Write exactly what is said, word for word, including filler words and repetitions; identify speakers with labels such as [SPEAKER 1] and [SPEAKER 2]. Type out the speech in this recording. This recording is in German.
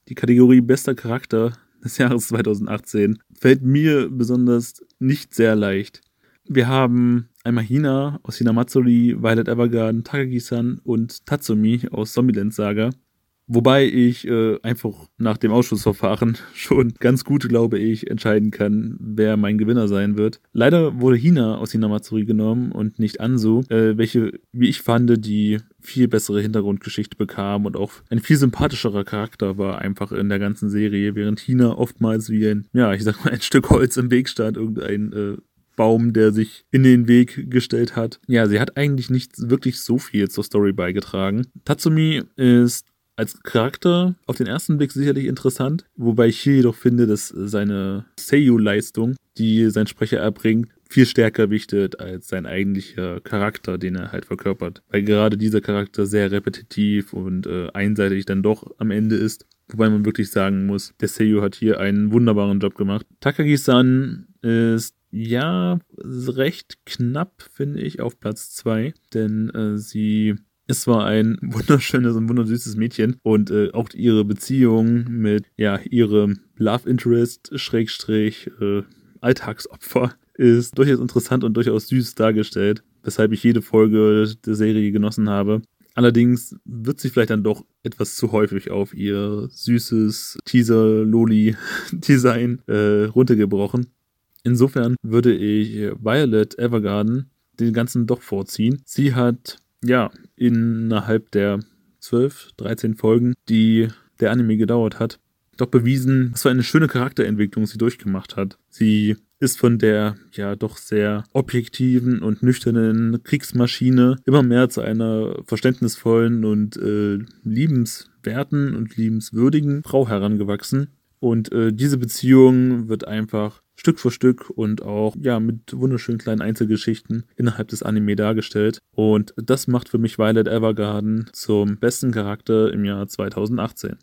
[SPEAKER 1] Die Kategorie bester Charakter des Jahres zweitausendachtzehn fällt mir besonders nicht sehr leicht. Wir haben einmal Hina aus Hinamatsuri, Violet Evergarden, Takagi-san und Tatsumi aus Zombieland Saga. Wobei ich äh, einfach nach dem Ausschussverfahren schon ganz gut, glaube ich, entscheiden kann, wer mein Gewinner sein wird. Leider wurde Hina aus Hinamatsuri genommen und nicht Anzu, äh, welche, wie ich fand, die viel bessere Hintergrundgeschichte bekam und auch ein viel sympathischerer Charakter war einfach in der ganzen Serie, während Hina oftmals wie ein, ja, ich sag mal, ein Stück Holz im Weg stand, irgendein äh, Baum, der sich in den Weg gestellt hat. Ja, sie hat eigentlich nicht wirklich so viel zur Story beigetragen. Tatsumi ist als Charakter auf den ersten Blick sicherlich interessant, wobei ich hier jedoch finde, dass seine Seiyuu-Leistung, die sein Sprecher erbringt, viel stärker wichtet als sein eigentlicher Charakter, den er halt verkörpert. Weil gerade dieser Charakter sehr repetitiv und äh, einseitig dann doch am Ende ist. Wobei man wirklich sagen muss, der Seiyuu hat hier einen wunderbaren Job gemacht. Takagi-san ist ja recht knapp, finde ich, auf Platz zwei, denn äh, sie ist zwar ein wunderschönes und wundersüßes Mädchen und äh, auch ihre Beziehung mit ja ihrem Love Interest Schrägstrich äh, Alltagsopfer ist durchaus interessant und durchaus süß dargestellt, weshalb ich jede Folge der Serie genossen habe. Allerdings wird sie vielleicht dann doch etwas zu häufig auf ihr süßes Teaser-Loli-Design äh, runtergebrochen. Insofern würde ich Violet Evergarden den ganzen doch vorziehen. Sie hat, ja, innerhalb der zwölf, dreizehn Folgen, die der Anime gedauert hat, doch bewiesen, was für eine schöne Charakterentwicklung sie durchgemacht hat. Sie ist von der, ja, doch sehr objektiven und nüchternen Kriegsmaschine immer mehr zu einer verständnisvollen und äh, liebenswerten und liebenswürdigen Frau herangewachsen. Und äh, diese Beziehung wird einfach Stück für Stück und auch ja mit wunderschönen kleinen Einzelgeschichten innerhalb des Anime dargestellt. Und das macht für mich Violet Evergarden zum besten Charakter im Jahr zweitausendachtzehn.